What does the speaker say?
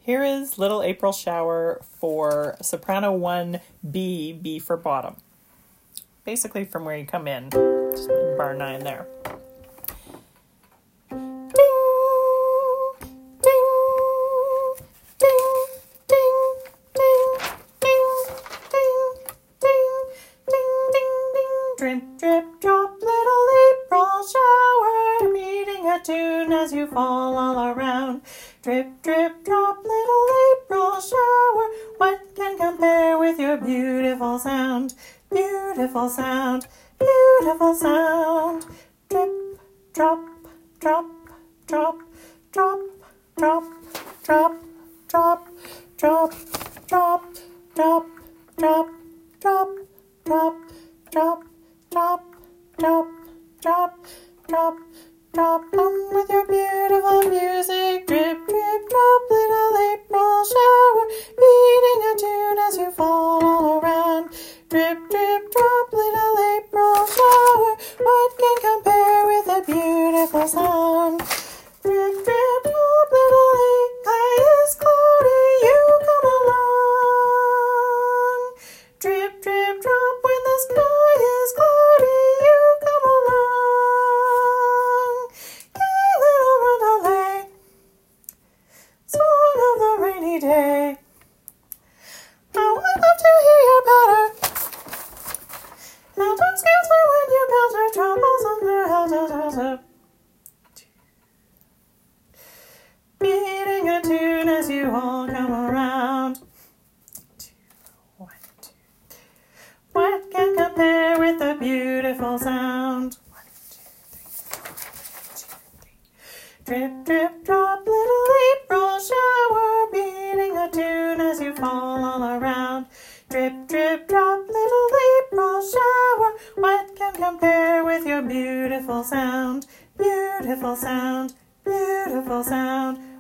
Here is Little April Shower for soprano 1B, B for bottom. Basically from where you come in, just in bar 9 there. Drip, drip, drop, little April shower, beating a tune as you fall all around. Drip, drip, drop, little April shower, what can compare with your beautiful sound? Beautiful sound, beautiful sound. Drip, drop, drop, drop, drop, drop, drop, drop, drop, drop, drop, drop, drop, drop, drop, drop, drop, drop, drop, drop. Come with your beautiful music. Drip, drip, drop, little April shower, beating a tune as you fall all around. Drip, drip, drop, little April shower, what can compare with a beautiful sound? Drip, drip, drop, little sky is cloudy, you come along. Drip, drip, drop, when the sky is cloudy, you come along. Gay little roundelay, song of the rainy day. How I'd love to hear your patter. Now don't scatter when you build your troubles under house. Beating a tune as you all come around. 2, 1, 2. What can compare with the beautiful sound? 1, 2, 3. Drip, drip, drop, little April shower, beating a tune as you fall all around. Drip, drip, drop, little April shower, what can compare with your beautiful sound? Beautiful sound, beautiful sound.